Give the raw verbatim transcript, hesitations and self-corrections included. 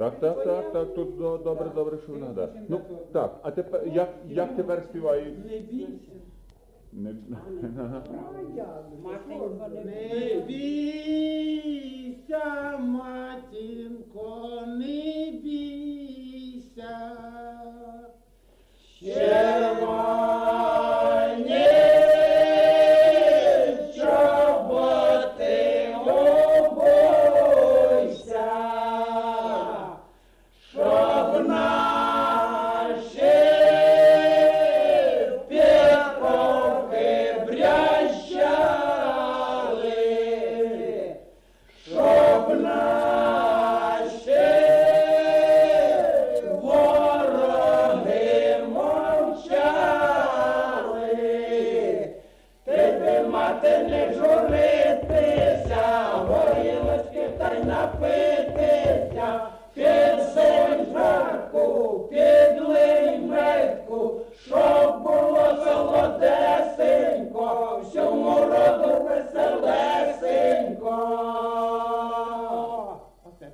Так, так, так, так, тут до- добре, добре, що ви нагадали. Ну, так, а тепер, як, як тепер співають? Не бійся. Не, ага. Матінко, не бійся, матінко,